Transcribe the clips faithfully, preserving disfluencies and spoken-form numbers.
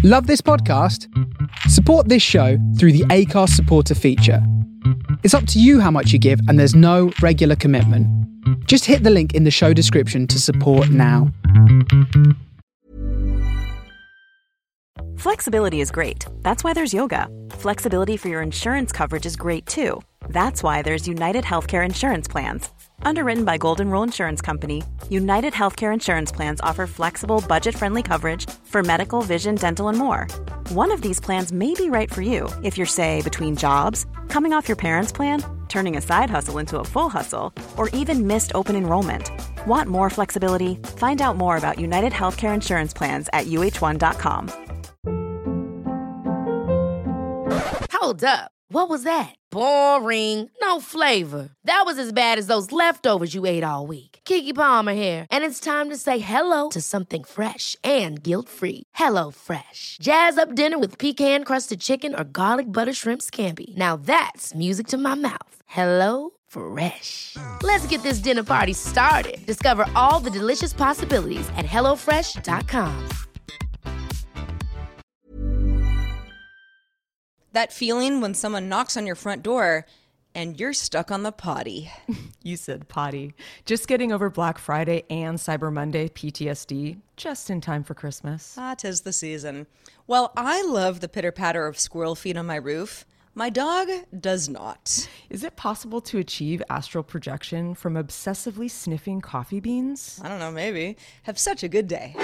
Love this podcast? Support this show through the Acast supporter feature. It's up to you how much you give, and there's no regular commitment. Just hit the link in the show description to support now. Flexibility is great. That's why there's yoga. Flexibility for your insurance coverage is great too. That's why there's United Healthcare Insurance Plans. Underwritten by Golden Rule Insurance Company, United Healthcare Insurance Plans offer flexible, budget-friendly coverage for medical, vision, dental, and more. One of these plans may be right for you if you're, say, between jobs, coming off your parents' plan, turning a side hustle into a full hustle, or even missed open enrollment. Want more flexibility? Find out more about United Healthcare Insurance Plans at U H one dot com. Hold up. What was that? Boring. No flavor. That was as bad as those leftovers you ate all week. Keke Palmer here, and it's time to say hello to something fresh and guilt-free. Hello Fresh. Jazz up dinner with pecan-crusted chicken or garlic butter shrimp scampi. Now that's music to my mouth. Hello Fresh. Let's get this dinner party started. Discover all the delicious possibilities at hello fresh dot com. That feeling when someone knocks on your front door and you're stuck on the potty. You said potty. Just getting over Black Friday and Cyber Monday P T S D just in time for Christmas. Ah, 'tis the season. Well, I love the pitter-patter of squirrel feet on my roof. My dog does not. Is it possible to achieve astral projection from obsessively sniffing coffee beans? I don't know, maybe. Have such a good day.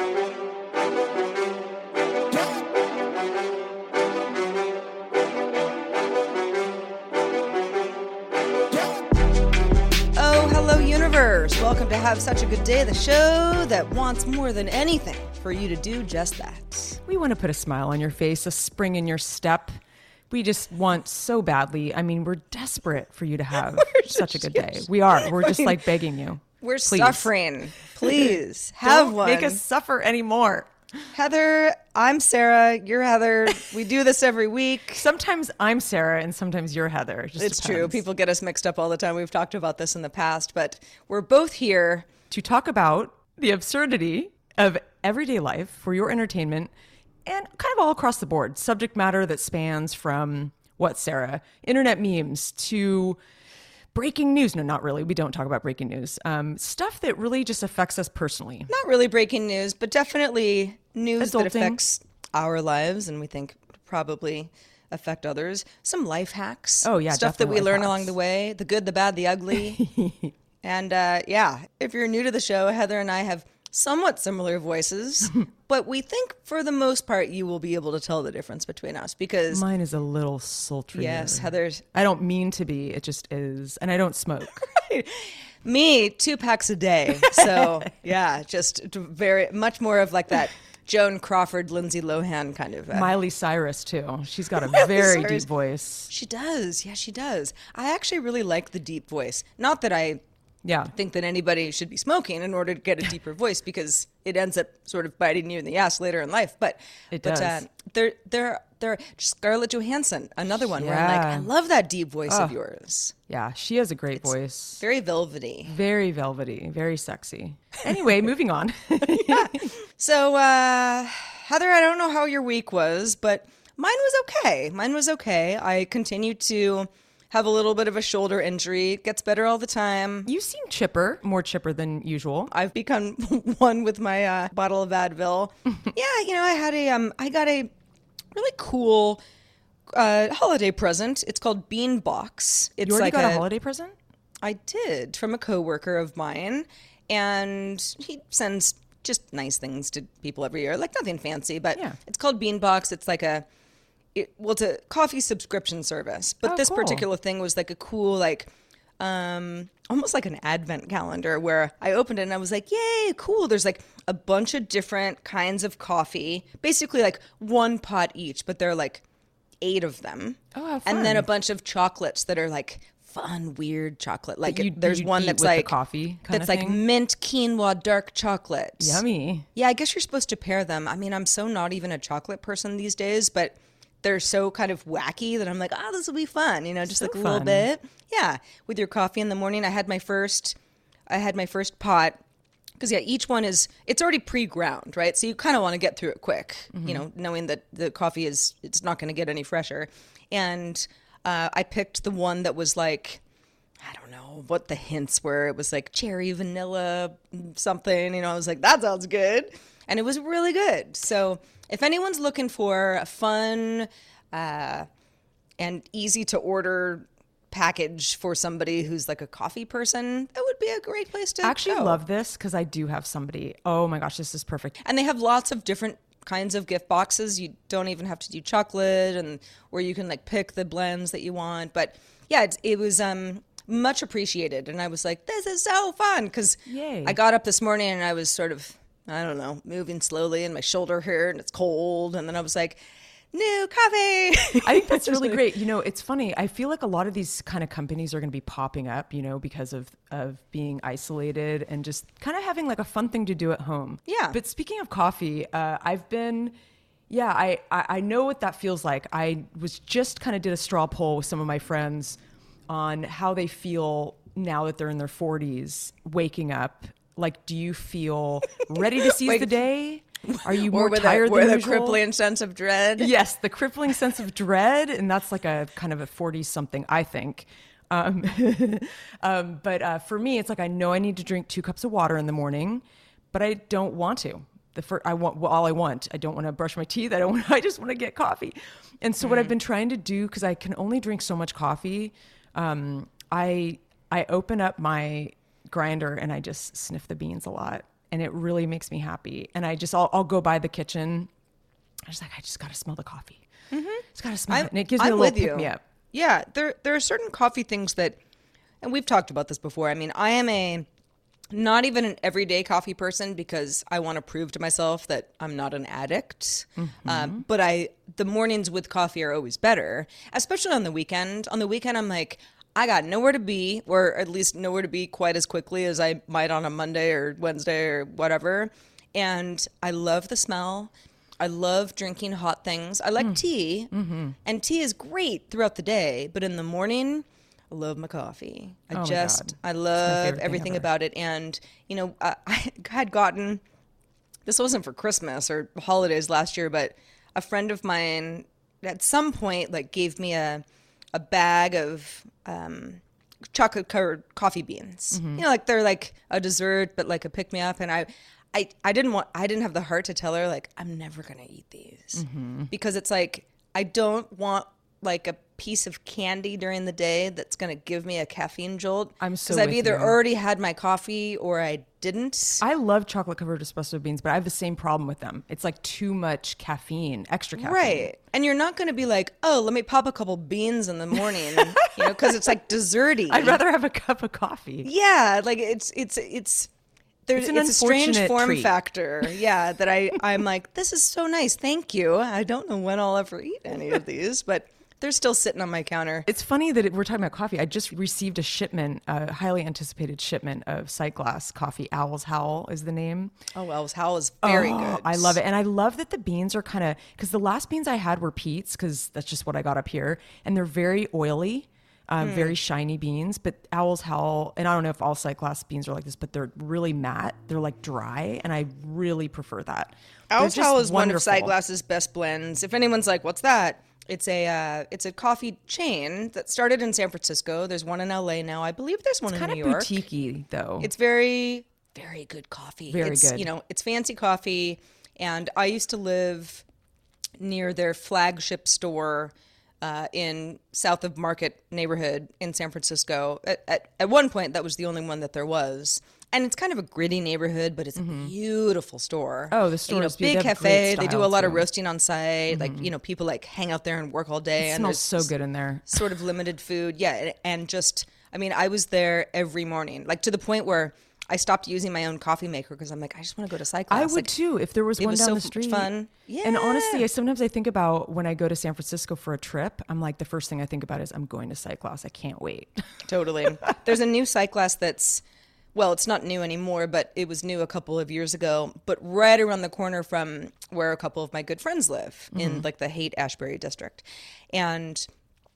Welcome to Have Such a Good Day, the show that wants more than anything for you to do just that. We want to put a smile on your face, a spring in your step. We just want so badly. I mean, we're desperate for you to have such a good day. We are. We're just like begging you. We're Please. Suffering. Please have Don't one. Make us suffer anymore. Heather, I'm Sarah. You're Heather. We do this every week. Sometimes I'm Sarah and sometimes you're Heather. It just it's depends. true. People get us mixed up all the time. We've talked about this in the past, but we're both here to talk about the absurdity of everyday life for your entertainment and kind of all across the board. Subject matter that spans from, what, Sarah? Internet memes to breaking news. No, not really. We don't talk about breaking news. Um, stuff that really just affects us personally. Not really breaking news, but definitely news Adulting. that affects our lives and we think probably affect others. Some life hacks. Oh, yeah, Stuff that we learn hacks. along the way. The good, the bad, the ugly. And uh, yeah, if you're new to the show, Heather and I have somewhat similar voices, but we think for the most part you will be able to tell the difference between us because mine is a little sultry. Yes, Heather's. I don't mean to be. It just is. And I don't smoke. Right. Me, two packs a day. So yeah, just very very much more of like that Joan Crawford, Lindsay Lohan kind of. Uh, Miley Cyrus, too. She's got a Miley very Cyrus. deep voice. She does. Yeah, she does. I actually really like the deep voice. Not that I Yeah. think that anybody should be smoking in order to get a deeper voice because it ends up sort of biting you in the ass later in life. But It but, does. Uh, they're, they're, they're Scarlett Johansson, another one where I'm like, Yeah. I love that deep voice Oh. of yours. Yeah, she has a great voice. Very velvety. Very velvety, very sexy. Anyway, moving on. So, uh, Heather, I don't know how your week was, but mine was okay. Mine was okay. I continue to have a little bit of a shoulder injury. It gets better all the time. You seem chipper, more chipper than usual. I've become one with my uh, bottle of Advil. Yeah, you know, I had a, um, I got a really cool uh, holiday present. It's called Bean Box. It's You already like got a, holiday present? I did, from a coworker of mine, and he sends just nice things to people every year, like nothing fancy, but Yeah. it's called Bean Box. It's like a, it, well, it's a coffee subscription service, but Oh, this cool. particular thing was like a cool, like, um, almost like an advent calendar where I opened it and I was like, yay, cool. There's like a bunch of different kinds of coffee, basically like one pot each, but there are like eight of them. Oh, how And then fun. a bunch of chocolates that are like fun, weird chocolate. Like you- there's you one eat that's with the like coffee kinda that's like thing? mint quinoa dark chocolate. Yummy. Yeah, I guess you're supposed to pair them. I mean, I'm so not even a chocolate person these days, but they're so kind of wacky that I'm like, oh, this will be fun. You know, just So like a little fun. bit. Yeah, with your coffee in the morning. I had my first, I had my first pot Because, yeah, each one is, it's already pre-ground, right? So you kind of want to get through it quick, Mm-hmm. you know, knowing that the coffee is, it's not going to get any fresher. And uh, I picked the one that was like, I don't know what the hints were. It was like cherry, vanilla, something, you know, I was like, that sounds good. And it was really good. So if anyone's looking for a fun uh, and easy to order package for somebody who's like a coffee person, that would be a great place to I actually go. love this because I do have somebody. Oh my gosh, this is perfect. And they have lots of different kinds of gift boxes. You don't even have to do chocolate, and where you can like pick the blends that you want. But yeah, it, it was um much appreciated, and I was like, this is so fun, because Yay. I got up this morning and I was sort of, I don't know, moving slowly, and my shoulder hurt, and it's cold, and then I was like, new coffee. I think that's really great. You know, it's funny. I feel like a lot of these kind of companies are going to be popping up, you know, because of, of being isolated and just kind of having like a fun thing to do at home. Yeah. But speaking of coffee, uh, I've been, yeah, I, I, I know what that feels like. I was just kind of did a straw poll with some of my friends on how they feel now that they're in their forties, waking up. Like, do you feel ready to seize Wait. the day? Are you Or more with tired a, with than a usual? crippling sense of dread. Yes, the crippling sense of dread, and that's like a kind of a forty-something, I think. Um, um, but uh, for me, it's like I know I need to drink two cups of water in the morning, but I don't want to. The first, I want well, all I want. I don't want to brush my teeth. I don't. Want, I just want to get coffee. And so, what I've been trying to do, because I can only drink so much coffee, um, I I open up my grinder and I just sniff the beans a lot. And it really makes me happy. And I just, I'll, I'll go by the kitchen. I just like, I just got to smell the coffee. Mm-hmm. Just got to smell I'm, it. And it gives me I'm a little with you. pick me up. Yeah, there there are certain coffee things that, and we've talked about this before. I mean, I am a not even an everyday coffee person because I want to prove to myself that I'm not an addict. Mm-hmm. Um, but I the mornings with coffee are always better, especially on the weekend. On the weekend, I'm like, I got nowhere to be, or at least nowhere to be quite as quickly as I might on a Monday or Wednesday or whatever. And I love the smell. I love drinking hot things. I like Mm. tea, mm-hmm. and tea is great throughout the day. But in the morning, I love my coffee. I Oh my just, God. I It's my love favorite thing everything ever. about it. And, you know, I, I had gotten, this wasn't for Christmas or holidays last year, but a friend of mine at some point like gave me a, a bag of um, chocolate covered coffee beans. Mm-hmm. You know, like they're like a dessert, but like a pick me up. And I, I, I didn't want, I didn't have the heart to tell her like, I'm never going to eat these Mm-hmm. because it's like, I don't want like a piece of candy during the day that's going to give me a caffeine jolt. I'm so Because I've with either you. already had my coffee or I didn't. I love chocolate covered espresso beans, but I have the same problem with them. It's like too much caffeine, extra caffeine. Right. And you're not going to be like, oh, let me pop a couple beans in the morning, you know, because it's like desserty. I'd rather have a cup of coffee. Yeah, like it's it's it's there's It's it's, an a strange unfortunate form treat. factor. Yeah, that I I'm like, this is so nice. Thank you. I don't know when I'll ever eat any of these, but they're still sitting on my counter. It's funny that it, we're talking about coffee. I just received a shipment, a highly anticipated shipment of Sight Glass coffee. Owl's Howl is the name. Oh, Wells Howl is very Oh, good. I love it. And I love that the beans are kind of, because the last beans I had were Pete's, because that's just what I got up here. And they're very oily, uh, Hmm. very shiny beans. But Owl's Howl, and I don't know if all Sight Glass beans are like this, but they're really matte. They're like dry. And I really prefer that. They're Owl's just Howl is one of wonderful. Sightglass's best blends. If anyone's like, what's that? It's a uh, it's a coffee chain that started in San Francisco. There's one in L A now. I believe there's one Kind in of New York. boutiquey, though. It's very, very good coffee. Very it's, good. You know, it's fancy coffee. And I used to live near their flagship store uh, in South of Market neighborhood in San Francisco. At, at, at one point, that was the only one that there was. And it's kind of a gritty neighborhood, but it's a beautiful store. Oh, the store you know, is beautiful. big They have cafe. great They do a style, lot of too. roasting on site. Like, you know, people like hang out there and work all day. It and smells there's so good in there. sort of limited food. Yeah. And, and just, I mean, I was there every morning, like to the point where I stopped using my own coffee maker because I'm like, I just want to go to Cyclass. I would Like, too if there was it one was down so the much street. fun. And honestly, Yeah. I sometimes I think about when I go to San Francisco for a trip. I'm like, the first thing I think about is I'm going to Cyclass. I can't wait. Totally. There's a new Cyclass that's, well, it's not new anymore, but it was new a couple of years ago. But right around the corner from where a couple of my good friends live in like the Haight Ashbury district. And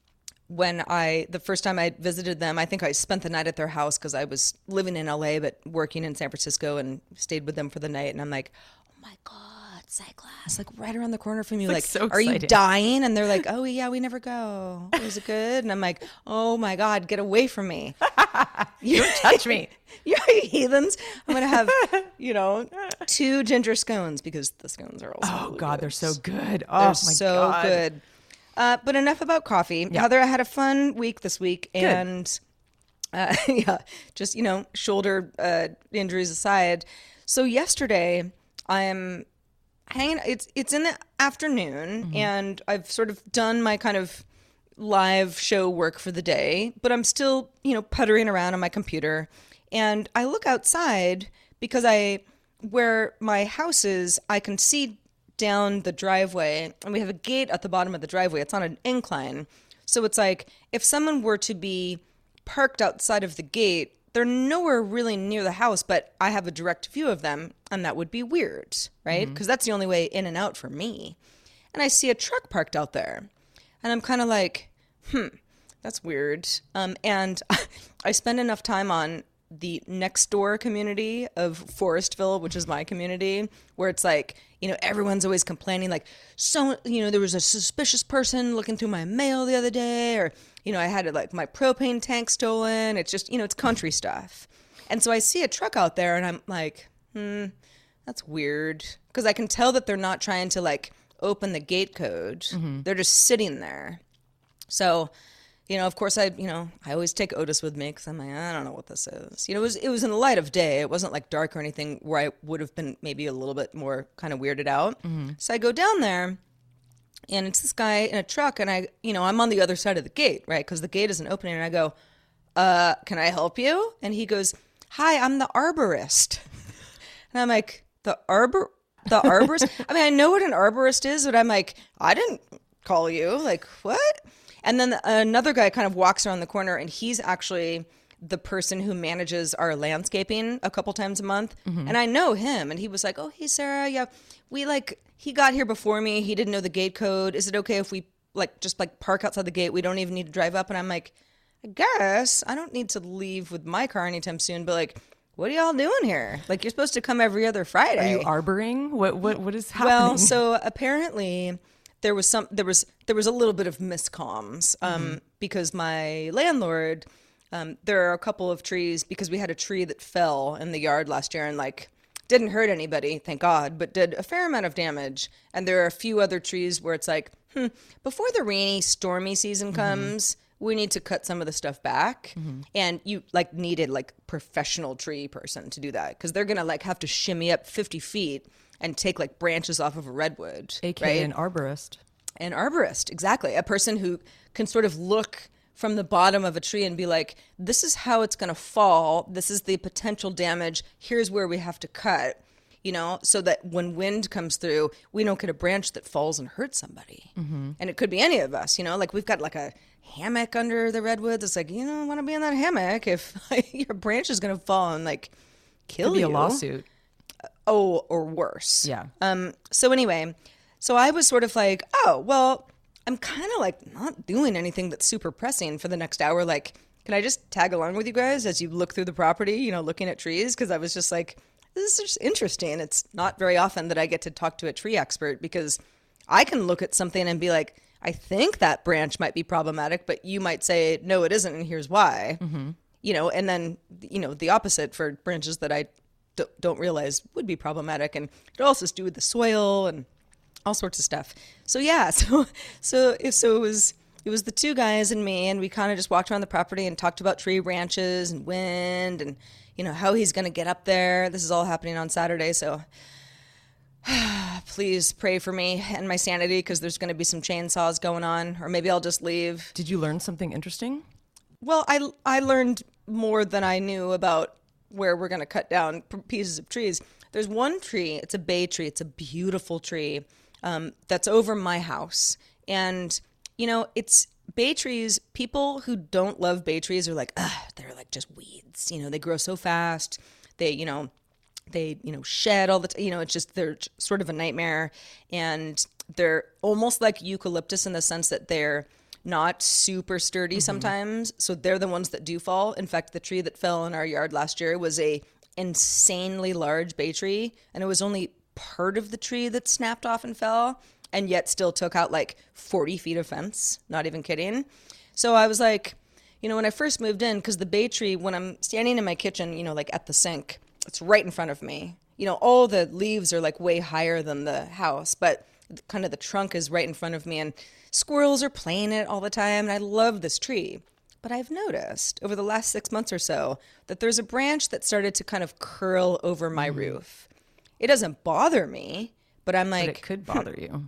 when I, the first time I visited them, I think I spent the night at their house because I was living in L A but working in San Francisco, and stayed with them for the night. And I'm like, oh my God, Cyclass, like right around the corner from you. Like, Like, so are you exciting. dying? And they're like, oh yeah, we never go. Was it good? And I'm like, oh my God, get away from me. You don't touch me. You heathens. I'm going to have, you know, two ginger scones because the scones are also Oh really God, good. they're so good. Oh They're my so God. good. Uh, but enough about coffee. Yeah. Heather, I had a fun week this week, and uh, yeah, just, you know, shoulder uh, injuries aside. So yesterday, I'm hanging. It's it's in the afternoon, Mm-hmm. and I've sort of done my kind of live show work for the day, but I'm still, you know, puttering around on my computer, and I look outside because I, where my house is, I can see down the driveway, and we have a gate at the bottom of the driveway. It's on an incline. So it's like if someone were to be parked outside of the gate, they're nowhere really near the house, but I have a direct view of them, and that would be weird, right? Because that's the only way in and out for me. And I see a truck parked out there, and I'm kind of like, hmm, that's weird. Um, and I spend enough time on the next door community of Forestville, which is my community, where it's like, you know, everyone's always complaining, like, so, you know, there was a suspicious person looking through my mail the other day, or, you know, I had like my propane tank stolen. It's just, you know, it's country stuff. And so I see a truck out there, and I'm like, hmm, that's weird. Because I can tell that they're not trying to like open the gate code. Mm-hmm. They're just sitting there. So, you know, of course, I, you know, I always take Otis with me because I'm like, I don't know what this is. You know, it was, it was in the light of day. It wasn't like dark or anything where I would have been maybe a little bit more kind of weirded out. Mm-hmm. So I go down there, and it's this guy in a truck, and I, you know, I'm on the other side of the gate, right? Because the gate isn't opening, and I go, uh, can I help you? And he goes, hi, I'm the arborist. And I'm like, the arbor, the arborist? I mean, I know what an arborist is, but I'm like, I didn't call you. Like, what? And then another guy kind of walks around the corner, and he's actually the person who manages our landscaping a couple times a month. Mm-hmm. And I know him, and he was like, oh, hey, Sarah, yeah, we like, he got here before me. He didn't know the gate code. Is it okay if we like just like park outside the gate? We don't even need to drive up. And I'm like, I guess I don't need to leave with my car anytime soon, but like, what are y'all doing here? Like, you're supposed to come every other Friday. Are you arboring? What what what is happening? Well, so apparently there was some there was there was a little bit of miscomms um, mm-hmm. because my landlord, um, there are a couple of trees, because we had a tree that fell in the yard last year and like didn't hurt anybody, thank God, but did a fair amount of damage. And there are a few other trees where it's like, hmm, before the rainy, stormy season comes, mm-hmm. we need to cut some of the stuff back. Mm-hmm. And you like needed like professional tree person to do that, because they're gonna like have to shimmy up fifty feet and take like branches off of a redwood. A K A right? an arborist. An arborist, exactly. A person who can sort of look from the bottom of a tree and be like, this is how it's going to fall. This is the potential damage. Here's where we have to cut, you know, so that when wind comes through, we don't get a branch that falls and hurts somebody. Mm-hmm. And it could be any of us, you know, like we've got like a hammock under the redwoods. It's like, you don't want to be in that hammock if like, your branch is going to fall and like kill Could be you. a lawsuit. Oh, or worse. Yeah. Um. So anyway, so I was sort of like, oh, well, I'm kind of like not doing anything that's super pressing for the next hour. Like, can I just tag along with you guys as you look through the property, you know, looking at trees? Because I was just like, this is just interesting. It's not very often that I get to talk to a tree expert, because I can look at something and be like, I think that branch might be problematic, but you might say, no, it isn't, and here's why. Mm-hmm. You know, and then, you know, the opposite for branches that I d- don't realize would be problematic. And it also has to do with the soil and all sorts of stuff. So yeah, so so if so it was it was the two guys and me, and we kind of just walked around the property and talked about tree branches and wind and, you know, how he's going to get up there. This is all happening on Saturday, so please pray for me and my sanity, because there's going to be some chainsaws going on, or maybe I'll just leave. Did you learn something interesting? Well, I I learned more than I knew about where we're going to cut down p- pieces of trees. There's one tree, it's a bay tree, it's a beautiful tree. Um, that's over my house. And, you know, it's bay trees. People who don't love bay trees are like, ugh, they're like just weeds. You know, they grow so fast. They, you know, they, you know, shed all the time. You know, it's just, they're sort of a nightmare. And they're almost like eucalyptus in the sense that they're not super sturdy sometimes. So they're the ones that do fall. In fact, the tree that fell in our yard last year was a insanely large bay tree, and it was only part of the tree that snapped off and fell, and yet still took out like forty feet of fence. Not even kidding. So I was like, you know, when I first moved in, because the bay tree, when I'm standing in my kitchen, you know, like at the sink, it's right in front of me. You know, all the leaves are like way higher than the house, but kind of the trunk is right in front of me, and squirrels are playing it all the time. And I love this tree. But I've noticed over the last six months or so that there's a branch that started to kind of curl over my mm. roof. It doesn't bother me, but I'm like... But it could bother you.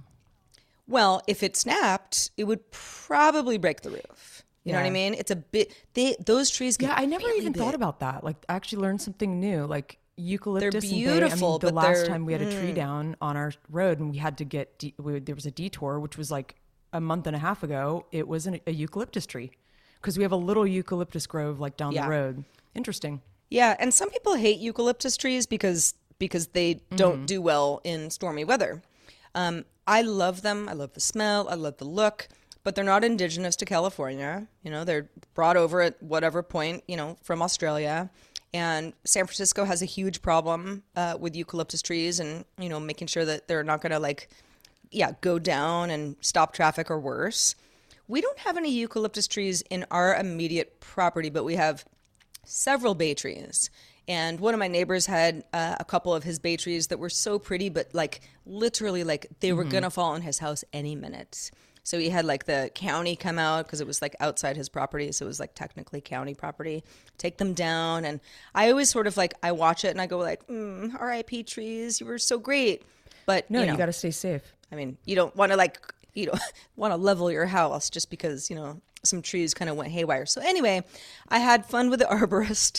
Well, if it snapped, it would probably break the roof. You yeah. know what I mean? It's a bit... They, those trees get Yeah, I never really even big. thought about that. Like, I actually learned something new. Like, eucalyptus they're and beautiful, bay. I mean, the but last time we had a tree mm. down on our road and we had to get... De- we, there was a detour, which was like a month and a half ago. It was an, a eucalyptus tree. Because we have a little eucalyptus grove like down yeah. the road. Interesting. Yeah, and some people hate eucalyptus trees because because they mm-hmm. don't do well in stormy weather. Um, I love them. I love the smell. I love the look. But they're not indigenous to California. You know, they're brought over at whatever point, you know, from Australia. And San Francisco has a huge problem uh, with eucalyptus trees and, you know, making sure that they're not going to like, yeah, go down and stop traffic or worse. We don't have any eucalyptus trees in our immediate property, but we have several bay trees. And one of my neighbors had uh, a couple of his bay trees that were so pretty, but like literally like they were mm-hmm. going to fall on his house any minute. So he had like the county come out because it was like outside his property. So it was like technically county property, take them down. And I always sort of like, I watch it and I go like, mm, R I P trees, you were so great. But no, you know, you got to stay safe. I mean, you don't want to like, you know, want to level your house just because, you know, some trees kind of went haywire. So anyway, I had fun with the arborist.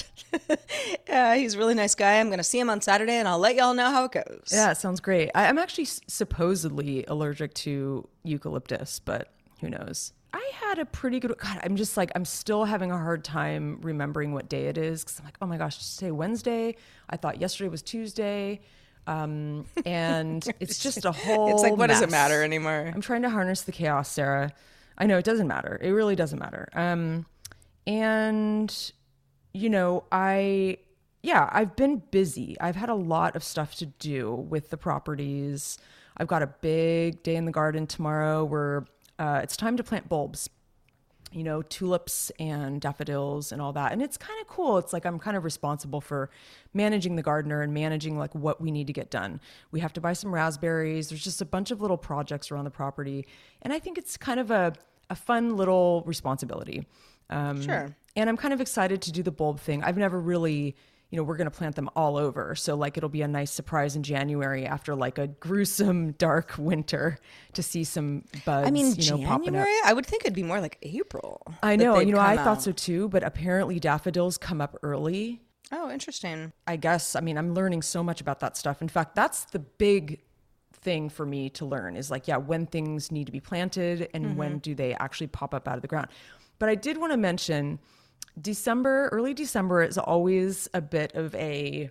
uh, he's a really nice guy. I'm going to see him on Saturday and I'll let y'all know how it goes. Yeah, it sounds great. I, I'm actually supposedly allergic to eucalyptus, but who knows? I had a pretty good, God, I'm just like, I'm still having a hard time remembering what day it is. Cause I'm like, oh my gosh, today Wednesday. I thought yesterday was Tuesday. Um, and it's just a whole It's like, what mess. does it matter anymore? I'm trying to harness the chaos, Sarah. I know it doesn't matter. It really doesn't matter. Um, and, you know, I, yeah, I've been busy. I've had a lot of stuff to do with the properties. I've got a big day in the garden tomorrow where uh, it's time to plant bulbs. You know, tulips and daffodils and all that. And it's kind of cool. It's like I'm kind of responsible for managing the gardener and managing like what we need to get done. We have to buy some raspberries. There's just a bunch of little projects around the property. And I think it's kind of a, a fun little responsibility. Um, sure. And I'm kind of excited to do the bulb thing. I've never really, you know, we're going to plant them all over. So like it'll be a nice surprise in January after like a gruesome dark winter to see some buds, I mean, you know, January? popping up. I would think it'd be more like April. I know, you know, I out. thought so too, but apparently daffodils come up early. Oh, interesting. I guess, I mean, I'm learning so much about that stuff. In fact, that's the big thing for me to learn is like, yeah, when things need to be planted and mm-hmm. when do they actually pop up out of the ground. But I did want to mention December, early December is always a bit of a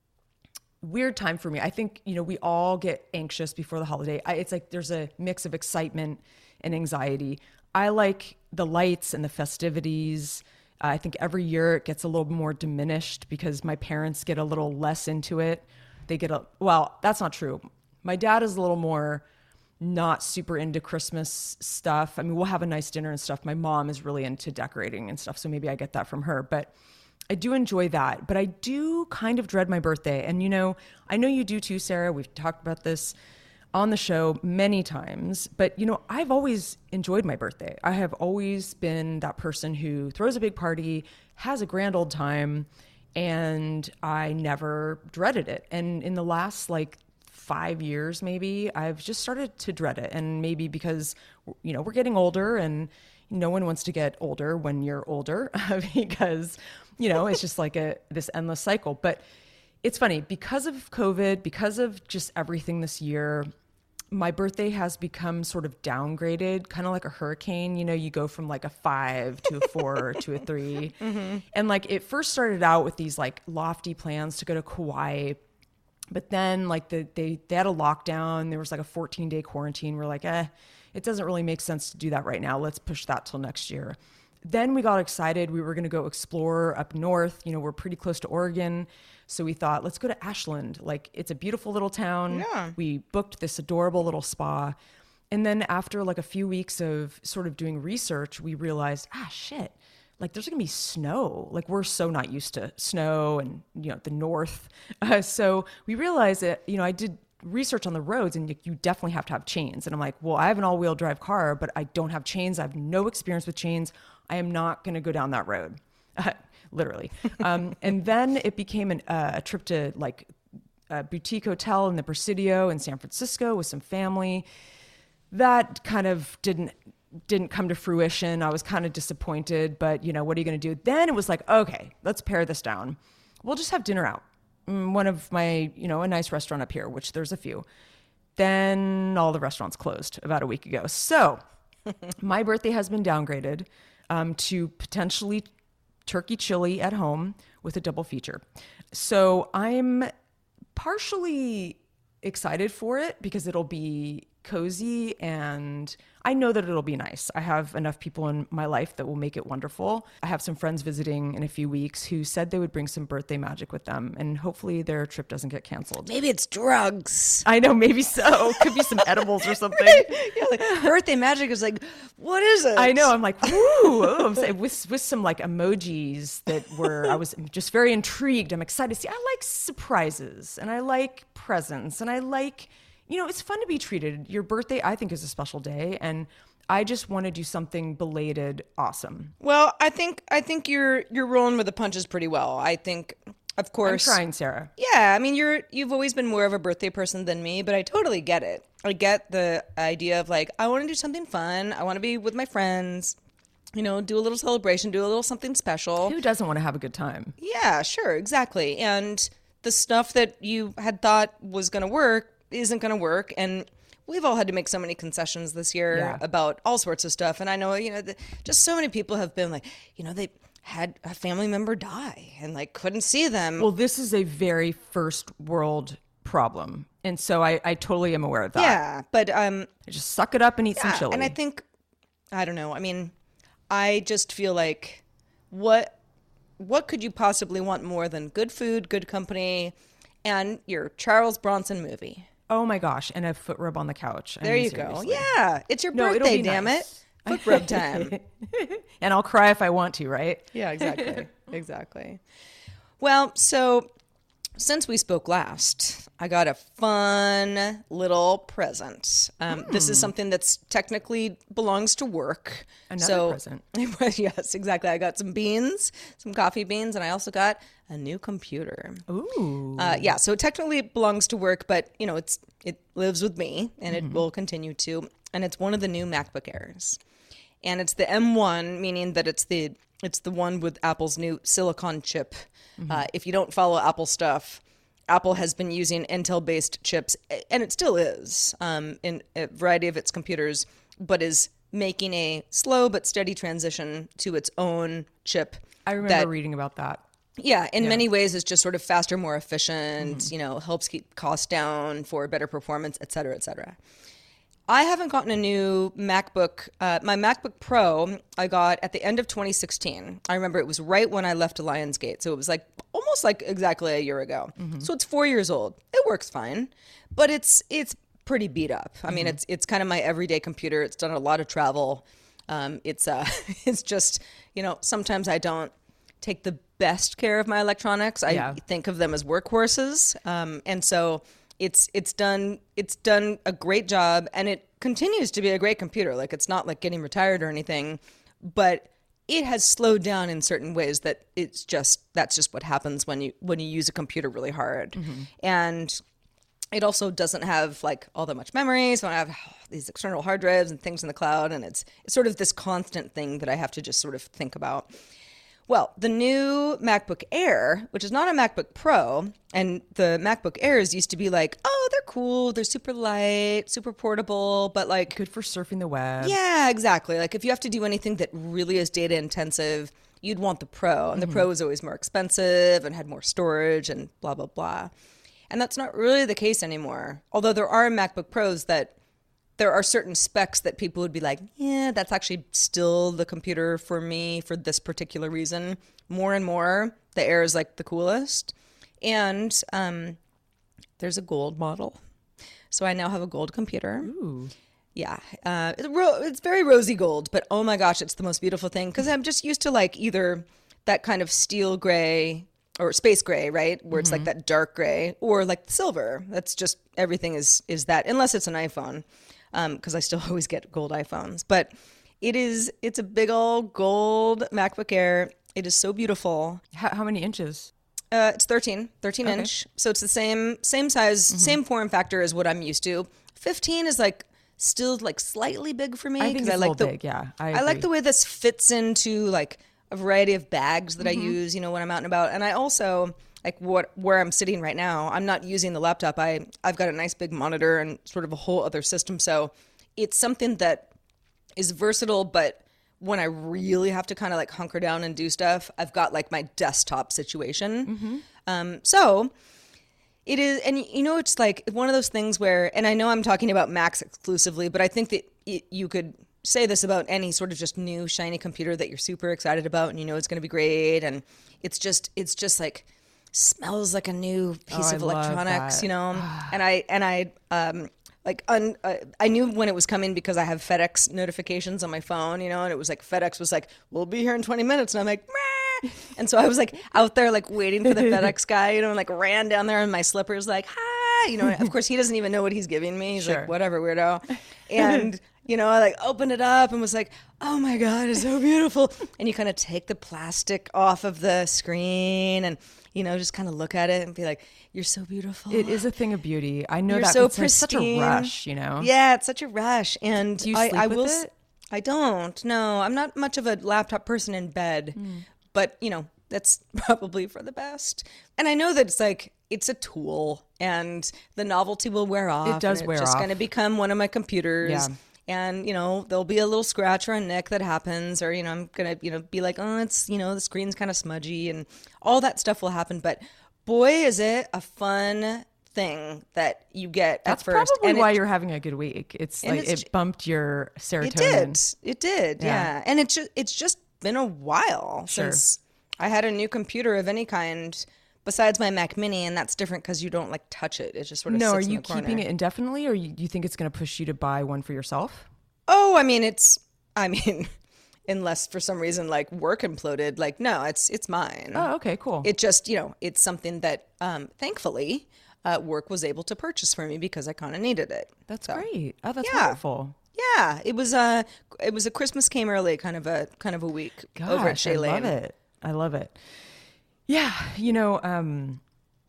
weird time for me. I think, you know, we all get anxious before the holiday. I, it's like there's a mix of excitement and anxiety. I like the lights and the festivities. Uh, I think every year it gets a little more diminished because my parents get a little less into it. They get a, well, that's not true. My dad is a little more not super into Christmas stuff. I mean, we'll have a nice dinner and stuff. My mom is really into decorating and stuff, so maybe I get that from her. But I do enjoy that. But I do kind of dread my birthday. And, you know, I know you do too, Sarah. We've talked about this on the show many times. But, you know, I've always enjoyed my birthday. I have always been that person who throws a big party, has a grand old time, and I never dreaded it. And in the last, like, five years maybe, I've just started to dread it. And maybe because, you know, we're getting older and no one wants to get older when you're older because, you know, it's just like a this endless cycle. But it's funny, because of COVID, because of just everything this year, my birthday has become sort of downgraded, kind of like a hurricane. You know, you go from like a five to a four to a three. Mm-hmm. And like it first started out with these like lofty plans to go to Kauai. But then like the, they, they had a lockdown. There was like a fourteen day quarantine. We're like, eh, it doesn't really make sense to do that right now. Let's push that till next year. Then we got excited. We were going to go explore up north. You know, we're pretty close to Oregon. So we thought, let's go to Ashland. Like, it's a beautiful little town. Yeah. We booked this adorable little spa. And then after like a few weeks of sort of doing research, we realized, ah, shit, like there's going to be snow. Like, we're so not used to snow and, you know, the north. Uh, so we realized that, you know, I did research on the roads and you, you definitely have to have chains. And I'm like, well, I have an all-wheel drive car, but I don't have chains. I have no experience with chains. I am not going to go down that road, uh, literally. Um, and then it became an, uh, a trip to like a boutique hotel in the Presidio in San Francisco with some family. That kind of didn't didn't come to fruition. I was kind of disappointed, but you know, what are you going to do? Then it was like, okay, let's pare this down. We'll just have dinner out. One of my, you know, a nice restaurant up here, which there's a few. Then all the restaurants closed about a week ago. So my birthday has been downgraded um, to potentially turkey chili at home with a double feature. So I'm partially excited for it because it'll be cozy and I know that it'll be nice. I have enough people in my life that will make it wonderful. I have some friends visiting in a few weeks who said they would bring some birthday magic with them and hopefully their trip doesn't get canceled. Maybe it's drugs. I know, maybe so. Could be some edibles or something. Yeah, like birthday magic is like, what is it? I know. I'm like, woo. Oh, I'm saying, with, with some like emojis that were, I was just very intrigued. I'm excited to see. I like surprises and I like presents and I like, you know, it's fun to be treated. Your birthday, I think, is a special day, and I just want to do something belated, awesome. Well, I think I think you're you're rolling with the punches pretty well. I think, of course, I'm trying, Sarah. Yeah, I mean, you're you've always been more of a birthday person than me, but I totally get it. I get the idea of like, I want to do something fun. I want to be with my friends. You know, do a little celebration, do a little something special. Who doesn't want to have a good time? Yeah, sure, exactly. And the stuff that you had thought was going to work isn't going to work, and we've all had to make so many concessions this year Yeah. about all sorts of stuff. And I know, you know, the, just so many people have been like, you know, they had a family member die and like couldn't see them. Well, this is a very first world problem, and so I, I totally am aware of that. Yeah, but um, Just suck it up and eat yeah, some chili. and I think, I don't know. I mean, I just feel like what what could you possibly want more than good food, good company, and your Charles Bronson movie? Oh my gosh, and a foot rub on the couch. I There mean, you go. seriously. Yeah, it's your No, it'll birthday, be damn nice. it. Foot rub time. And I'll cry if I want to, right? Yeah, exactly. Exactly. Well, so since we spoke last, I got a fun little present. Um, This is something that's technically belongs to work. Another so, present. Yes, exactly. I got some beans, some coffee beans, and I also got a new computer. Ooh. Uh, yeah, so technically it belongs to work, but you know, it's it lives with me, and Mm-hmm. it will continue to. And it's one of the new MacBook Airs, and it's the M one, meaning that it's the it's the one with Apple's new silicon chip. Mm-hmm. Uh, if you don't follow Apple stuff, Apple has been using Intel-based chips, and it still is um, in a variety of its computers, but is making a slow but steady transition to its own chip. I remember that- reading about that. yeah, in many ways, it's just sort of faster, more efficient, Mm-hmm. you know, helps keep costs down for better performance, et cetera, et cetera. I haven't gotten a new MacBook. Uh, my MacBook Pro, I got at the end of twenty sixteen. I remember it was right when I left Lionsgate. So it was like almost like exactly a year ago. So it's four years old. It works fine, but it's it's pretty beat up. I mean, it's it's kind of my everyday computer. It's done a lot of travel. Um, it's uh, it's just, you know, sometimes I don't take the best care of my electronics. I Yeah. think of them as workhorses. Um, and so it's it's done it's done a great job, and it continues to be a great computer. Like, it's not like getting retired or anything, but it has slowed down in certain ways that it's just that's just what happens when you when you use a computer really hard. And it also doesn't have like all that much memory, so I have these external hard drives and things in the cloud, and it's it's sort of this constant thing that I have to just sort of think about. Well, the new MacBook Air, which is not a MacBook Pro, and the MacBook Airs used to be like, oh, they're cool, they're super light, super portable, but like, Good for surfing the web. yeah, exactly. Like, if you have to do anything that really is data intensive, you'd want the Pro, and the Pro was always more expensive and had more storage and blah, blah, blah. And that's not really the case anymore. Although there are MacBook Pros that there are certain specs that people would be like, yeah, that's actually still the computer for me for this particular reason. More and more, the Air is like the coolest. And um, there's a gold model. So I now have a gold computer. Ooh. Yeah. Uh, it's, ro- it's very rosy gold, but oh my gosh, it's the most beautiful thing. Because I'm just used to like either that kind of steel gray or space gray, right? Where it's like that dark gray, or like silver. That's just, everything is is that, unless it's an iPhone. Because um, I still always get gold iPhones. But it is, it's a big old gold MacBook Air. It is so beautiful. How, how many inches? Uh, it's thirteen, thirteen Okay. inch. So it's the same same size, Mm-hmm. same form factor as what I'm used to. fifteen is like still like slightly big for me. I think it's I a like little the, big, yeah. I, I like agree. the way this fits into like a variety of bags that Mm-hmm. I use, you know, when I'm out and about. And I also like what where I'm sitting right now, I'm not using the laptop. I I've got a nice big monitor and sort of a whole other system. So it's something that is versatile, but when I really have to kind of like hunker down and do stuff, I've got like my desktop situation. Mm-hmm. Um, so it is, and you know, it's like one of those things where, and I know I'm talking about Macs exclusively, but I think that it, you could say this about any sort of just new shiny computer that you're super excited about and you know it's going to be great, and it's just, it's just like smells like a new piece Oh, of I love electronics, that. you know. and I and I um like un, uh, I knew when it was coming because I have FedEx notifications on my phone, you know, and it was like FedEx was like, we'll be here in twenty minutes, and I'm like, meh. And so I was like out there like waiting for the FedEx guy, you know, and like ran down there in my slippers like, hi, you know. Of course he doesn't even know what he's giving me. He's Sure. like, whatever, weirdo. And you know, I like opened it up and was like, oh my God, it's so beautiful. And you kind of take the plastic off of the screen and, you know, just kind of look at it and be like, you're so beautiful. It is a thing of beauty. I know You're that so it's such a pristine. rush, you know? Yeah, it's such a rush. And Do you I, sleep I with will. s- it? I don't. No, I'm not much of a laptop person in bed, Hmm. but you know, that's probably for the best. And I know that it's like it's a tool, and the novelty will wear off. does and wear It's just off. going to become one of my computers. Yeah. And you know, there'll be a little scratch or a nick that happens, or you know, I'm gonna you know be like, oh, it's you know, the screen's kind of smudgy, and all that stuff will happen. But boy, is it a fun thing that you get That's at first. probably And why it- you're having a good week. It's and like it's it bumped your serotonin. It did. It did. Yeah. Yeah. And it's just it's just been a while Sure. since I had a new computer of any kind besides my Mac Mini, and that's different because you don't like touch it. It just sort of No, are sits in you the corner. keeping it indefinitely, or you, you think it's going to push you to buy one for yourself? Oh, I mean, it's. I mean, unless for some reason like work imploded, like no, it's it's mine. Oh, okay, cool. It just you know it's something that um, thankfully uh, work was able to purchase for me because I kind of needed it. That's So, great. Oh, that's yeah. wonderful. Yeah, it was a it was a Christmas came early kind of a kind of a week Gosh, over at Shea I Lane. love it. I love it. Yeah, you know, um,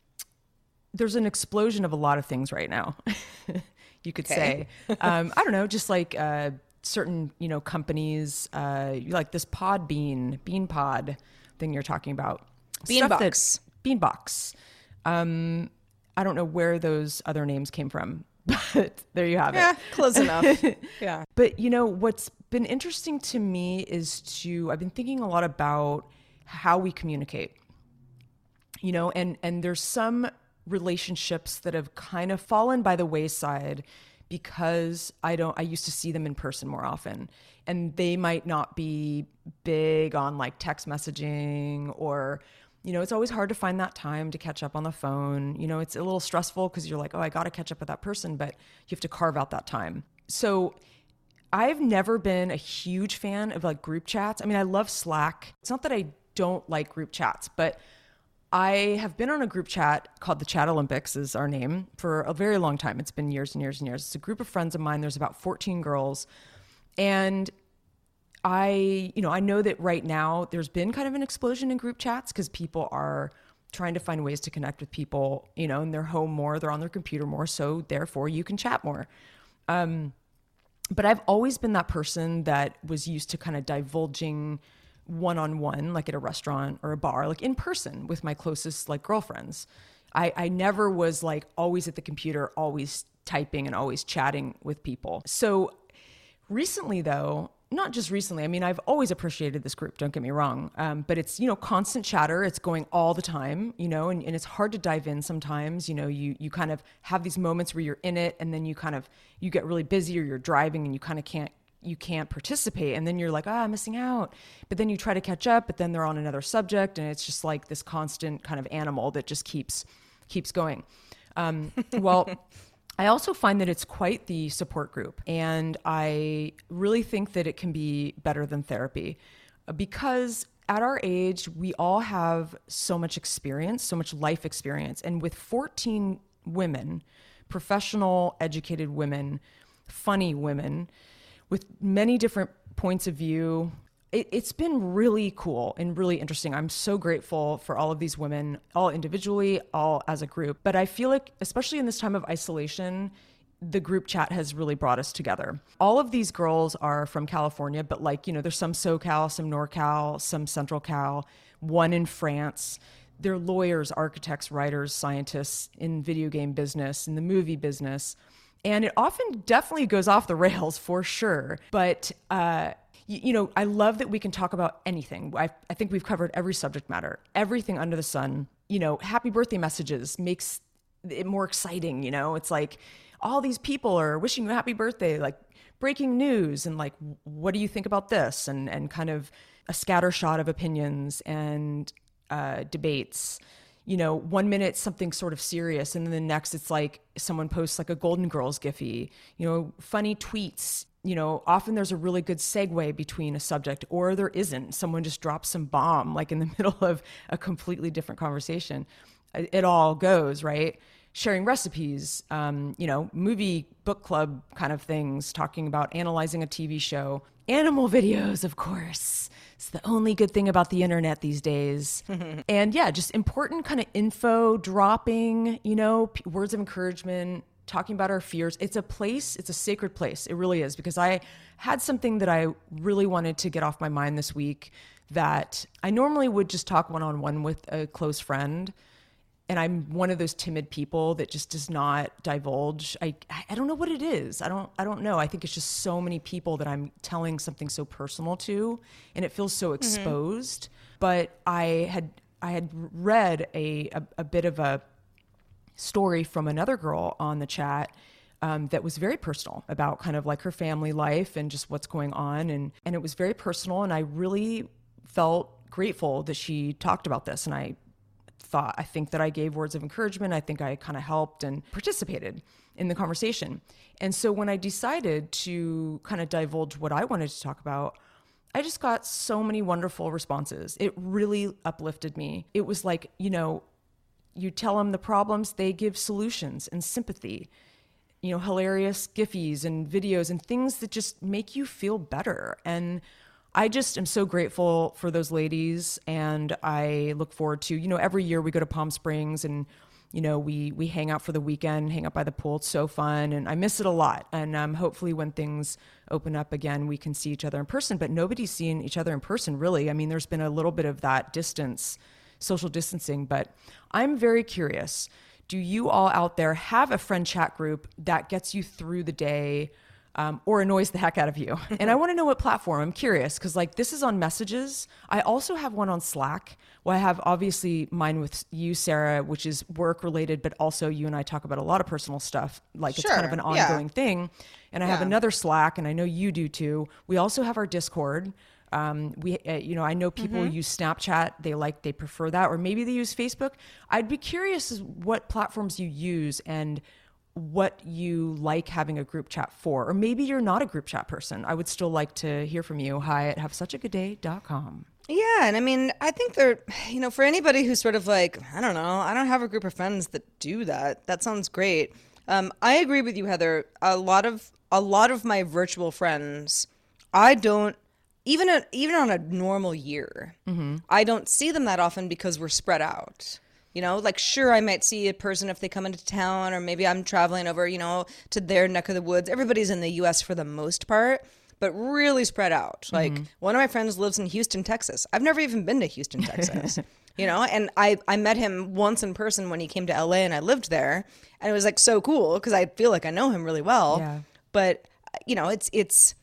there's an explosion of a lot of things right now. You could Okay. say, um, I don't know, just like uh, certain, you know, companies, uh, like this Podbean, Bean Pod thing you're talking about. Stuff that- Beanbox. Beanbox. Um, I don't know where those other names came from, but there you have it. Yeah, close enough. Yeah. But you know, what's been interesting to me is to, I've been thinking a lot about how we communicate, you know, and, and there's some relationships that have kind of fallen by the wayside because I don't, I used to see them in person more often, and they might not be big on like text messaging, or, you know, it's always hard to find that time to catch up on the phone. You know, it's a little stressful because you're like, oh, I got to catch up with that person, but you have to carve out that time. So I've never been a huge fan of like group chats. I mean, I love Slack. It's not that I don't like group chats, but I have been on a group chat called the Chat Olympics is our name for a very long time. It's been years and years and years. It's a group of friends of mine. There's about fourteen girls. And I, you know, I know that right now there's been kind of an explosion in group chats because people are trying to find ways to connect with people, you know, in their home more, they're on their computer more. So therefore you can chat more. Um, but I've always been that person that was used to kind of divulging one-on-one, like at a restaurant or a bar, like in person with my closest like girlfriends. I, I never was like always at the computer, always typing and always chatting with people. So recently though, not just recently. I mean, I've always appreciated this group, don't get me wrong. Um, but it's, you know, constant chatter. It's going all the time, you know, and, and it's hard to dive in sometimes. You know, you you kind of have these moments where you're in it, and then you kind of, you get really busy, or you're driving and you kind of can't, you can't participate. And then you're like, ah, I'm missing out. But then you try to catch up, but then they're on another subject. And it's just like this constant kind of animal that just keeps, keeps going. Um, well, I also find that it's quite the support group, and I really think that it can be better than therapy, because at our age, we all have so much experience, so much life experience. And with fourteen women, professional, educated women, funny women, with many different points of view, It, it's been really cool and really interesting. I'm so grateful for all of these women, all individually, all as a group. But I feel like, especially in this time of isolation, the group chat has really brought us together. All of these girls are from California, but like, you know, there's some SoCal, some NorCal, some Central Cal, one in France. They're lawyers, architects, writers, scientists in video game business, in the movie business. And it often definitely goes off the rails for sure. But, uh, you know, I love that we can talk about anything. I, I think we've covered every subject matter, everything under the sun. You know, happy birthday messages makes it more exciting. You know, it's like all these people are wishing you a happy birthday, like breaking news, and like, what do you think about this? And, and kind of a scattershot of opinions and uh, debates. You know, one minute something sort of serious, and then the next it's like someone posts like a Golden Girls Giphy, you know, funny tweets. You know, often there's a really good segue between a subject, or there isn't. Someone just drops some bomb like in the middle of a completely different conversation. It, it all goes, right? Sharing recipes, um, you know, movie book club kind of things, talking about analyzing a T V show, animal videos, of course. It's the only good thing about the internet these days. And yeah, just important kind of info dropping, you know, p- words of encouragement, talking about our fears. It's a place, it's a sacred place. It really is, because I had something that I really wanted to get off my mind this week that I normally would just talk one-on-one with a close friend. And I'm one of those timid people that just does not divulge. I I don't know what it is. I don't I don't know. I think it's just so many people that I'm telling something so personal to, and it feels so exposed. Mm-hmm. But I had I had read a, a a bit of a story from another girl on the chat um, that was very personal about kind of like her family life and just what's going on, and and it was very personal. And I really felt grateful that she talked about this, and I. thought, I think that I gave words of encouragement. I think I kind of helped and participated in the conversation. And so when I decided to kind of divulge what I wanted to talk about, I just got so many wonderful responses. It really uplifted me. It was like, you know, you tell them the problems, they give solutions and sympathy, you know, hilarious Giphies and videos and things that just make you feel better. And I just am so grateful for those ladies, and I look forward to, you know, every year we go to Palm Springs and, you know, we we hang out for the weekend, hang out by the pool. It's so fun, and I miss it a lot. And um, hopefully when things open up again, we can see each other in person, but nobody's seen each other in person, really. I mean, there's been a little bit of that distance, social distancing, but I'm very curious. Do you all out there have a friend chat group that gets you through the day, Um, or annoys the heck out of you? And I want to know what platform. I'm curious, because like this is on Messages. I also have one on Slack. Well, I have obviously mine with you, Sarah, which is work related, but also you and I talk about a lot of personal stuff. Like Sure, it's kind of an ongoing yeah. thing. And I have Yeah. another Slack, and I know you do too. We also have our Discord. Um, we, uh, you know, I know people Mm-hmm. use Snapchat. They like, they prefer that, or maybe they use Facebook. I'd be curious as what platforms you use and what you like having a group chat for. Or maybe you're not a group chat person. I would still like to hear from you. Hi at have such a good day dot com. Yeah, and I mean, I think they're, you know, for anybody who's sort of like, I don't know, I don't have a group of friends that do that. That sounds great. Um, I agree with you, Heather. A lot of a lot of my virtual friends, I don't even a, even on a normal year, mm-hmm. I don't see them that often because we're spread out. You know, like, sure, I might see a person if they come into town, or maybe I'm traveling over, you know, to their neck of the woods. Everybody's in the U S for the most part, but really spread out. Like, mm-hmm. one of my friends lives in Houston, Texas. I've never even been to Houston, Texas, you know, and I, I met him once in person when he came to L A and I lived there. And it was like so cool because I feel like I know him really well. Yeah. But, you know, it's, it's,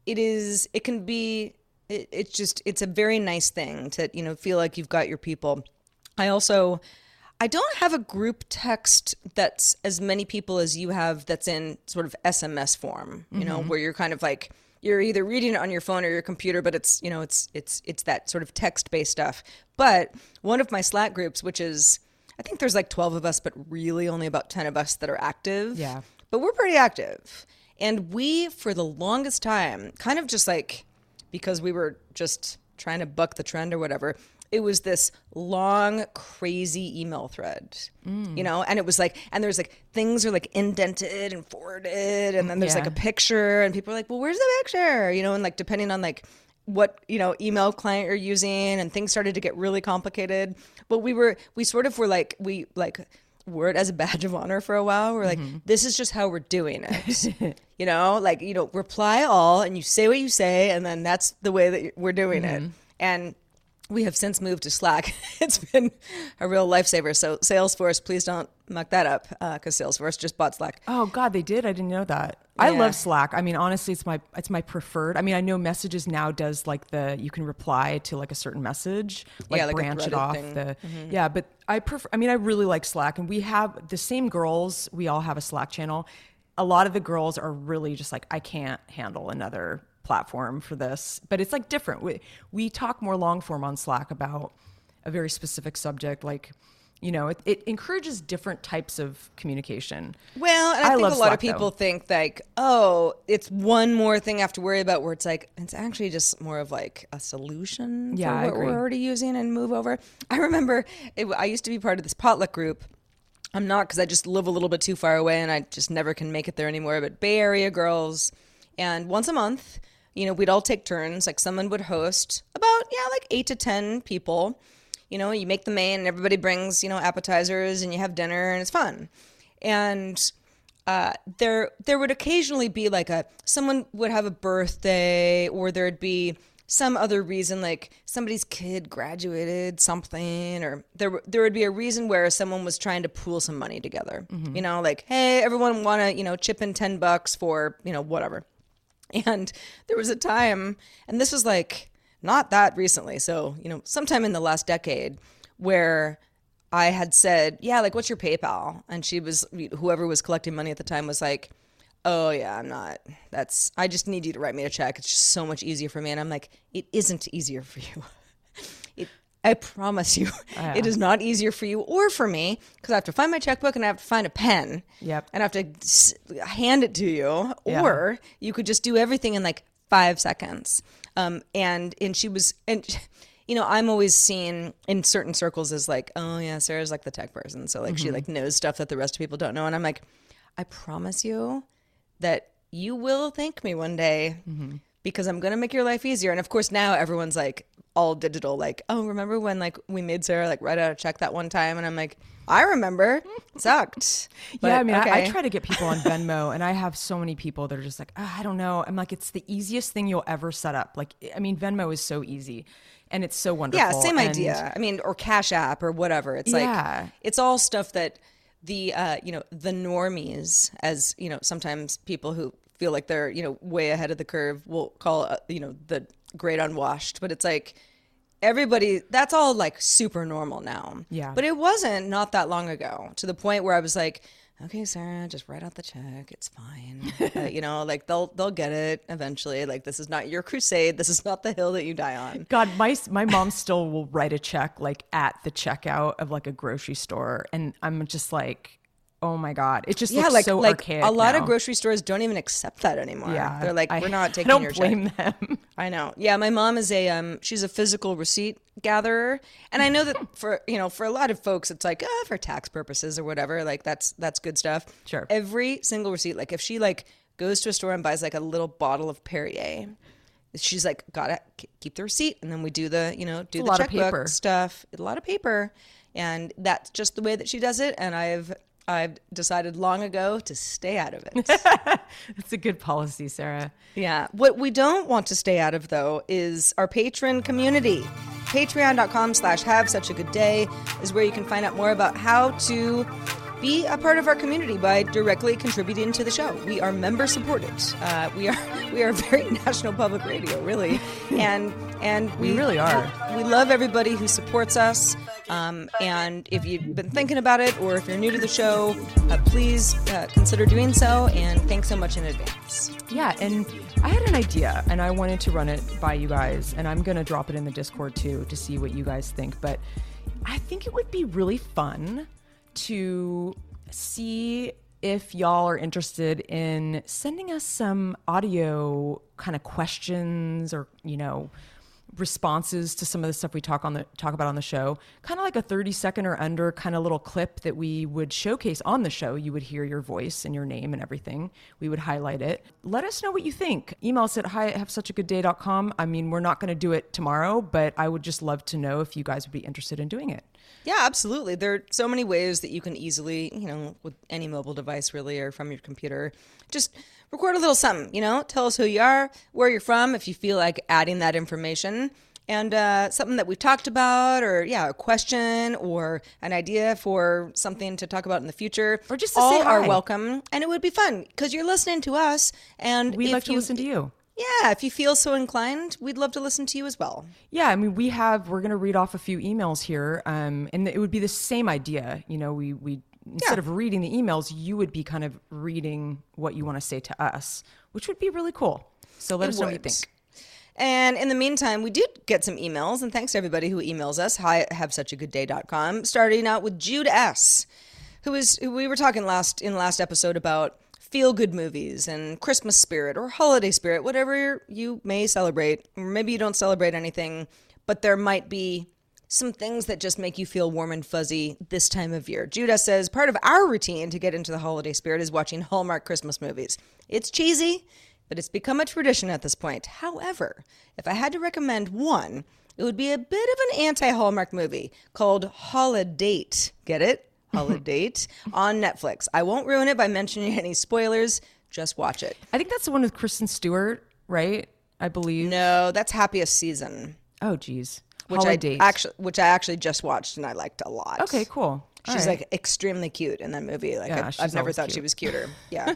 it is, it can be, it, it's just, it's a very nice thing to, you know, feel like you've got your people. I also, I don't have a group text that's as many people as you have that's in sort of S M S form, you mm-hmm. know, where you're kind of like, you're either reading it on your phone or your computer, but it's, you know, it's, it's, it's that sort of text-based stuff. But one of my Slack groups, which is, I think there's like twelve of us, but really only about ten of us that are active. Yeah. But we're pretty active. And we, for the longest time, kind of just like, because we were just trying to buck the trend or whatever, it was this long, crazy email thread, mm. you know? And it was like, and there's like, things are like indented and forwarded, and then there's yeah. like a picture, and people are like, well, where's the picture? You know, and like, depending on like what, you know, email client you're using, and things started to get really complicated. But we were, we sort of were like, we like, wore it as a badge of honor for a while. We're like, mm-hmm. this is just how we're doing it. You know, like, you know, reply all, and you say what you say, and then that's the way that we're doing mm-hmm. it. And we have since moved to Slack. It's been a real lifesaver. So Salesforce, please don't muck that up, because uh, Salesforce just bought Slack. Oh God, they did? I didn't know that. Yeah. I love Slack. I mean, honestly, it's my it's my preferred. I mean, I know Messages now does like the, you can reply to like a certain message, like, yeah, like branch it off. Thing. The mm-hmm. Yeah, but I prefer, I mean, I really like Slack, and we have the same girls. We all have a Slack channel. A lot of the girls are really just like, I can't handle another platform for this, but it's like different. We we talk more long form on Slack about a very specific subject, like, you know, it, it encourages different types of communication. Well, and I, I think a lot Slack, of people though. think like, oh, it's one more thing I have to worry about, where it's like, it's actually just more of like a solution yeah, for I what agree. we're already using and move over. I remember it, I used to be part of this potluck group. I'm not, because I just live a little bit too far away and I just never can make it there anymore, but Bay Area girls. And once a month, you know, we'd all take turns. Like, someone would host about, yeah, like eight to ten people. You know, you make the main, and everybody brings, you know, appetizers, and you have dinner, and it's fun. And uh, there there would occasionally be like a, someone would have a birthday, or there'd be some other reason, like somebody's kid graduated something, or there there would be a reason where someone was trying to pool some money together. Mm-hmm. You know, like, hey, everyone want to, you know, chip in ten bucks for, you know, whatever. And there was a time, and this was like not that recently, so, you know, sometime in the last decade, where I had said, yeah, like, what's your PayPal? And she was, whoever was collecting money at the time was like, oh yeah, I'm not, that's, I just need you to write me a check. It's just so much easier for me. And I'm like, it isn't easier for you. it, I promise you, oh, yeah. It is not easier for you or for me, because I have to find my checkbook and I have to find a pen. Yep. And I have to s- hand it to you, or yeah. you could just do everything in like five seconds. Um, and and she was, and you know, I'm always seen in certain circles as like, oh yeah, Sarah's like the tech person, so like mm-hmm. she like knows stuff that the rest of people don't know. And I'm like, I promise you that you will thank me one day, mm-hmm. because I'm gonna make your life easier. And of course now everyone's like all digital, like, oh, remember when like we made Sarah like write out a check that one time? And I'm like, I remember. It sucked. But, yeah, I mean, okay. I, I try to get people on Venmo, and I have so many people that are just like, oh, I don't know. I'm like, it's the easiest thing you'll ever set up. Like, I mean, Venmo is so easy, and it's so wonderful. Yeah, same and idea. I mean, or Cash App or whatever. It's like, yeah. it's all stuff that the, uh, you know, the normies, as, you know, sometimes people who feel like they're, you know, way ahead of the curve will call, uh, you know, the great unwashed. But it's like, everybody, that's all like super normal now. Yeah. But it wasn't not that long ago, to the point where I was like, okay, Sarah, just write out the check. It's fine. uh, you know, like they'll they'll get it eventually. Like, this is not your crusade. This is not the hill that you die on. God, my my mom still will write a check like at the checkout of like a grocery store, and I'm just like, oh my God, it just yeah, looks like, so like archaic. A lot now. of grocery stores don't even accept that anymore. Yeah, they're like, we're I, not taking I don't your blame check. them. I know. Yeah, my mom is a um, she's a physical receipt gatherer, and I know that for you know for a lot of folks, it's like, oh, for tax purposes or whatever. Like that's that's good stuff. Sure. Every single receipt, like if she like goes to a store and buys like a little bottle of Perrier, she's like, gotta keep the receipt, and then we do the you know do it's the a checkbook stuff. A lot of paper, and that's just the way that she does it. And I've I've decided long ago to stay out of it. That's a good policy, Sarah. Yeah. What we don't want to stay out of, though, is our patron community. Patreon.com slash have such a good day is where you can find out more about how to be a part of our community by directly contributing to the show. We are member supported. Uh, we are we are very national public radio, really, and and we, We really are. We love everybody who supports us. Um, and if you've been thinking about it, or if you're new to the show, uh, please uh, consider doing so. And thanks so much in advance. Yeah, and I had an idea, and I wanted to run it by you guys, and I'm going to drop it in the Discord too to see what you guys think. But I think it would be really fun to see if y'all are interested in sending us some audio kind of questions or, you know, responses to some of the stuff we talk on the talk about on the show, kind of like a thirty second or under kind of little clip that we would showcase on the show. You would hear your voice and your name and everything. We would highlight it. Let us know what you think. Email us at hi at have such a good day dot com. I mean, we're not going to do it tomorrow, but I would just love to know if you guys would be interested in doing it. Yeah, absolutely. There are so many ways that you can easily, you know, with any mobile device really, or from your computer, just record a little something, you know, tell us who you are, where you're from, if you feel like adding that information, and uh, something that we've talked about, or yeah, a question or an idea for something to talk about in the future. Or just to all say hi. are welcome, and it would be fun because you're listening to us, and We'd if like to you, listen to you. Yeah, if you feel so inclined, we'd love to listen to you as well. Yeah, I mean, we have, we're going to read off a few emails here, um, and it would be the same idea. You know, we, we instead Yeah. of reading the emails, you would be kind of reading what you want to say to us, which would be really cool. So let It us know what you would. think. And in the meantime, we did get some emails, and thanks to everybody who emails us, hi at have such a good day dot com, starting out with Jude S., who is, who we were talking last in the last episode about feel-good movies and Christmas spirit or holiday spirit, whatever you may celebrate. Or maybe you don't celebrate anything, but there might be some things that just make you feel warm and fuzzy this time of year. Judah says, part of our routine to get into the holiday spirit is watching Hallmark Christmas movies. It's cheesy, but it's become a tradition at this point. However, if I had to recommend one, it would be a bit of an anti-Hallmark movie called Holidate. Get it? Holidate on Netflix. I won't ruin it by mentioning any spoilers. Just watch it. I think that's the one with Kristen Stewart, right? I believe. No, that's Happiest Season, Oh, geez. which Holiday. I actually, which I actually just watched and I liked a lot. Okay, cool. All She's right. like extremely cute in that movie. Like Yeah, I, she's I've never always thought cute. she was cuter. Yeah.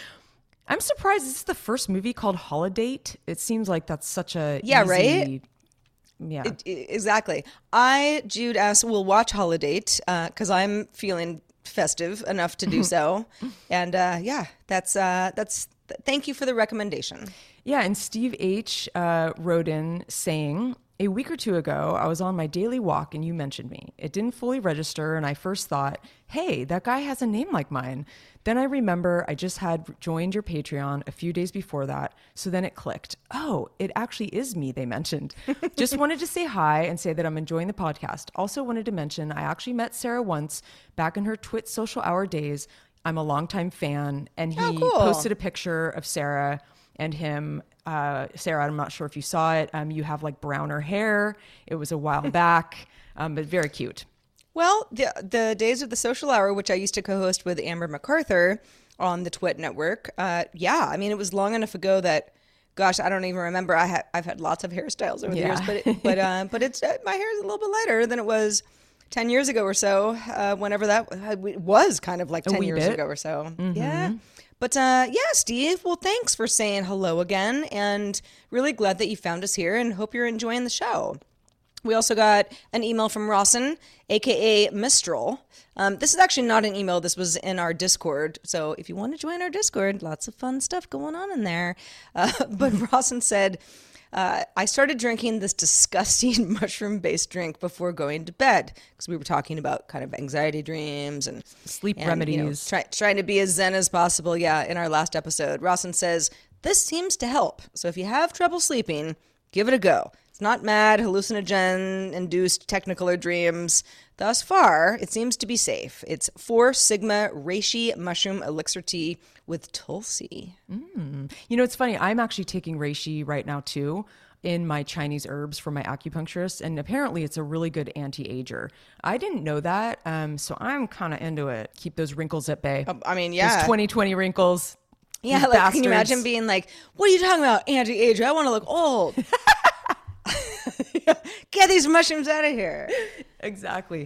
I'm surprised this is the first movie called Holidate. It seems like that's such a Yeah, easy- right? Yeah. I- exactly. I, Jude S., will watch Holidate because I'm feeling festive enough to do so. And uh, yeah, that's uh, that's. Th- thank you for the recommendation. Yeah, and Steve H. Uh, wrote in saying, a week or two ago, I was on my daily walk and you mentioned me. It didn't fully register, and I first thought, hey, that guy has a name like mine. Then I remember I just had joined your Patreon a few days before that, so then it clicked. Oh, it actually is me they mentioned. Just wanted to say hi and say that I'm enjoying the podcast. Also wanted to mention I actually met Sarah once back in her Twit social hour days. I'm a longtime fan, and he Oh, cool. posted a picture of Sarah and him. Uh, Sarah, I'm not sure if you saw it. Um, you have like browner hair. It was a while back, um, but very cute. Well, the the days of the social hour, which I used to co-host with Amber MacArthur on the Twit network. Uh, yeah, I mean, it was long enough ago that, gosh, I don't even remember. I had I've had lots of hairstyles over Yeah. the years, but it, but uh, but it's uh, my hair is a little bit lighter than it was ten years ago or so. Uh, whenever that it was kind of like ten wee years bit. ago or so. Yeah. But uh, yeah, Steve, well, thanks for saying hello again, and really glad that you found us here, and hope you're enjoying the show. We also got an email from Rawson, a k a. Mistral. Um, this is actually not an email. This was in our Discord. So if you want to join our Discord, lots of fun stuff going on in there. Uh, but Rawson said, uh, I started drinking this disgusting mushroom-based drink before going to bed, because we were talking about kind of anxiety dreams and Sleep and, you know, remedies. try, trying to be as zen as possible. Yeah, in our last episode, Rawson says, this seems to help. So if you have trouble sleeping, give it a go. It's not mad, hallucinogen-induced technicolor dreams. Thus far, it seems to be safe. It's four Sigma Reishi Mushroom Elixir Tea with Tulsi. You know, it's funny. I'm actually taking reishi right now too in my Chinese herbs for my acupuncturist, and apparently it's a really good anti-ager. I didn't know that, um, so I'm kind of into it. Keep those wrinkles at bay. I mean, yeah. Those twenty twenty wrinkles. Yeah, These like, can you bastards. imagine being like, what are you talking about, anti-age? I want to look old. Get these mushrooms out of here. Exactly.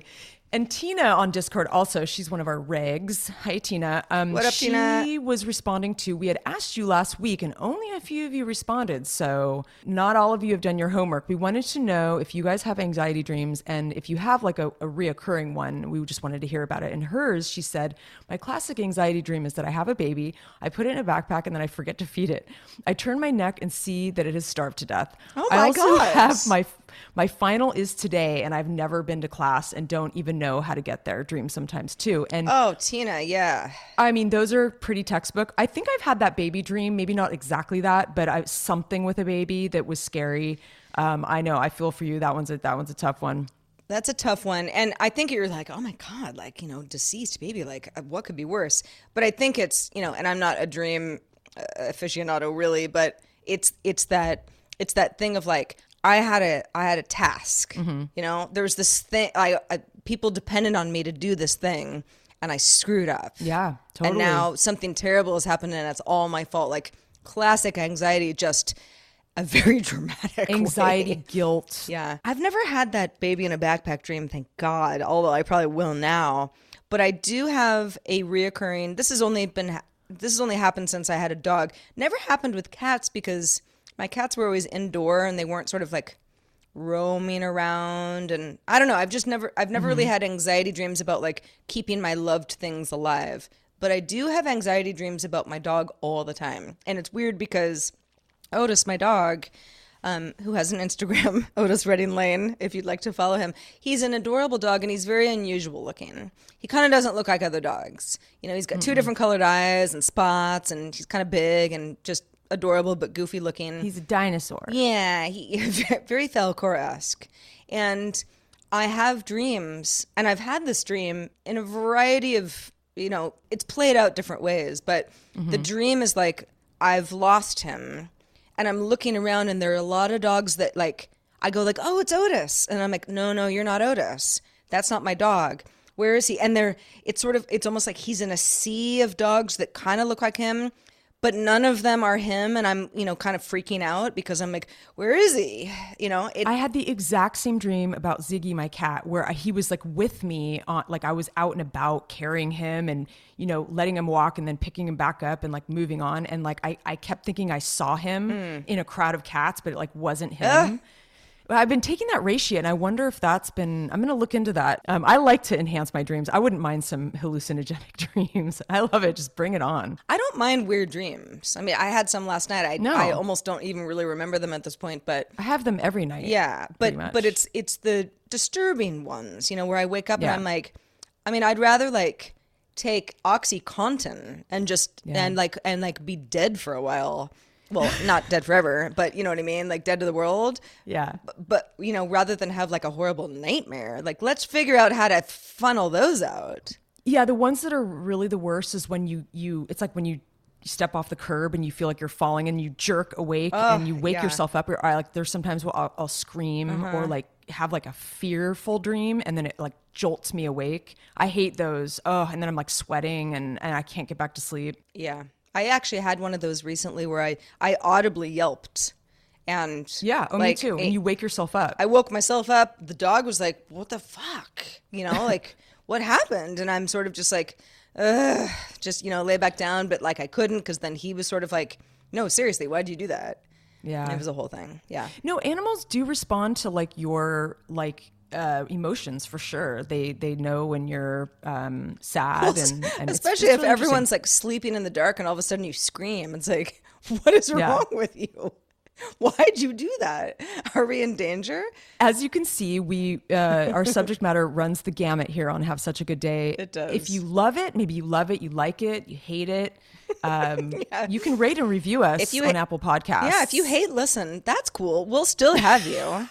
And Tina on Discord also, she's one of our regs. Hi, Tina. Um, What up, she Tina? She was responding to, we had asked you last week and only a few of you responded. So not all of you have done your homework. We wanted to know if you guys have anxiety dreams and if you have like a, a reoccurring one, we just wanted to hear about it. And hers, she said, my classic anxiety dream is that I have a baby, I put it in a backpack and then I forget to feed it. I turn my neck and see that it has starved to death. Oh I my also gosh. have my My final is today, and I've never been to class and don't even know how to get there. Dream sometimes too. And Oh, Tina, yeah. I mean, those are pretty textbook. I think I've had that baby dream, maybe not exactly that, but I, something with a baby that was scary. Um, I know, I feel for you. That one's a, that one's a tough one. That's a tough one. And I think you're like, oh my God, like, you know, deceased baby, like what could be worse? But I think it's, you know, and I'm not a dream uh, aficionado really, but it's, it's that, it's that thing of like, I had a, I had a task, Mm-hmm. you know, there was this thing, I, I, people depended on me to do this thing and I screwed up. Yeah, totally. And now something terrible has happened and it's all my fault. Like classic anxiety, just a very dramatic Anxiety, way. guilt. Yeah. I've never had that baby in a backpack dream, thank God, although I probably will now. But I do have a reoccurring, this has only been, this has only happened since I had a dog. Never happened with cats because my cats were always indoor and they weren't sort of like roaming around. And I don't know, I've just never, I've never really had anxiety dreams about like keeping my loved things alive. But I do have anxiety dreams about my dog all the time. And it's weird because Otis, my dog, um, who has an Instagram, Otis Redding Lane, if you'd like to follow him. He's an adorable dog and he's very unusual looking. He kind of doesn't look like other dogs. You know, he's got two different colored eyes and spots and he's kind of big and just adorable but goofy looking. He's a dinosaur. Yeah, he very Thalcor-esque. And I have dreams, and I've had this dream in a variety of, you know, it's played out different ways, but the dream is like I've lost him and I'm looking around and there are a lot of dogs that like, I go like, oh, it's Otis. And I'm like, no, no, you're not Otis. That's not my dog. Where is he? And they're, it's sort of, it's almost like he's in a sea of dogs that kind of look like him, but none of them are him. And I'm, you know, kind of freaking out because I'm like, where is he? You know, it, I had the exact same dream about Ziggy, my cat, where he was like with me on, like I was out and about carrying him and, you know, letting him walk and then picking him back up and like moving on. And like, I, I kept thinking I saw him in a crowd of cats, but it like wasn't him. Ugh. I've been taking that ratio and I wonder if that's been, I'm going to look into that. Um, I like to enhance my dreams. I wouldn't mind some hallucinogenic dreams. I love it. Just bring it on. I don't mind weird dreams. I mean, I had some last night. I, No. I almost don't even really remember them at this point, but I have them every night. yeah, pretty but much. but it's it's the disturbing ones, you know, where I wake up Yeah. and I'm like, I mean, I'd rather like take OxyContin and just Yeah. and like and like be dead for a while. Well, not dead forever, but you know what I mean, like dead to the world. Yeah. But you know, rather than have like a horrible nightmare, like let's figure out how to funnel those out. Yeah, the ones that are really the worst is when you you it's like when you step off the curb and you feel like you're falling and you jerk awake and you wake yeah. yourself up. Or I like there's sometimes where I'll, I'll scream or like have like a fearful dream and then it like jolts me awake. I hate those. Oh, and then I'm like sweating and, and I can't get back to sleep. Yeah. I actually had one of those recently where I, I audibly yelped. And Yeah, oh, like, me too. a- And you wake yourself up. I woke myself up. The dog was like, what the fuck? You know, like, what happened? And I'm sort of just like, ugh, just, you know, lay back down. But like, I couldn't because then he was sort of like, no, seriously, why'd you do that? yeah. And it was a whole thing. Yeah. No, animals do respond to like your like uh, emotions for sure. They they know when you're um, sad and, and it's- Especially it's if really everyone's like sleeping in the dark and all of a sudden you scream. It's like, what is Yeah. wrong with you? Why'd you do that? Are we in danger? As you can see, we uh, our subject matter runs the gamut here on Have Such a Good Day. It does. If you love it, maybe you love it, you like it, you hate it, um, you can rate and review us If you on ha- Apple Podcasts. Yeah, if you hate listen, that's cool. We'll still have you.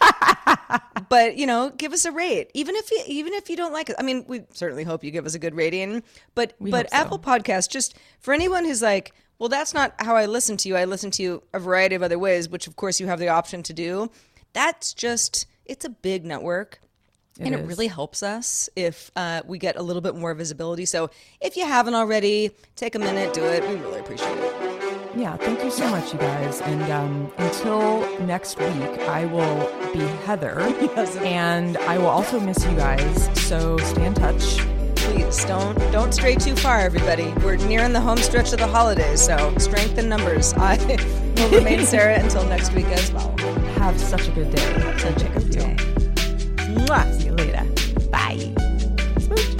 But, you know, give us a rate. Even if you even if you don't like it. I mean, we certainly hope you give us a good rating. But We but hope so. Apple Podcasts, just for anyone who's like, well, that's not how I listen to you. I listen to you a variety of other ways, which of course you have the option to do. That's just it's a big network. and it is. really helps us if uh, we get a little bit more visibility. So if you haven't already, take a minute, do it. We really appreciate it. Yeah, thank you so much, you guys. And um, until next week, I will be Heather. Yes. And I will also miss you guys. So stay in touch. Please don't don't stray too far, everybody. We're nearing the home stretch of the holidays, so strength in numbers. I will remain Sarah until next week as well. Have such a good day. Such a good day. Mwah. See you later. Bye. Smooch.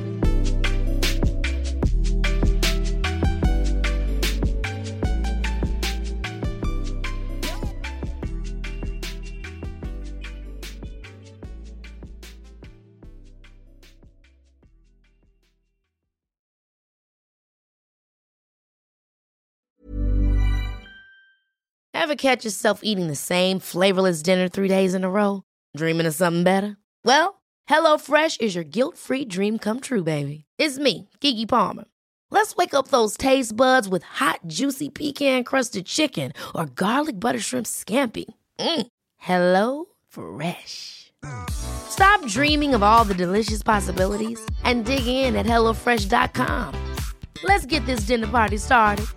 Ever catch yourself eating the same flavorless dinner three days in a row? Dreaming of something better? Well, HelloFresh is your guilt-free dream come true, baby. It's me, Keke Palmer. Let's wake up those taste buds with hot, juicy pecan-crusted chicken or garlic butter shrimp scampi. Mm. Hello Fresh. Stop dreaming of all the delicious possibilities and dig in at hello fresh dot com. Let's get this dinner party started.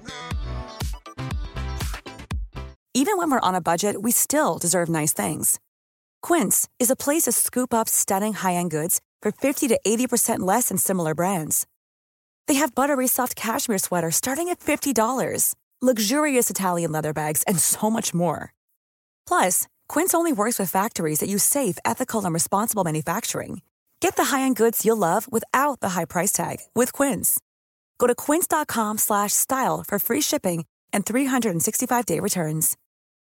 Even when we're on a budget, we still deserve nice things. Quince is a place to scoop up stunning high-end goods for fifty to eighty percent less than similar brands. They have buttery soft cashmere sweaters starting at fifty dollars, luxurious Italian leather bags, and so much more. Plus, Quince only works with factories that use safe, ethical, and responsible manufacturing. Get the high-end goods you'll love without the high price tag with Quince. Go to quince dot com slash style for free shipping and three sixty-five day returns.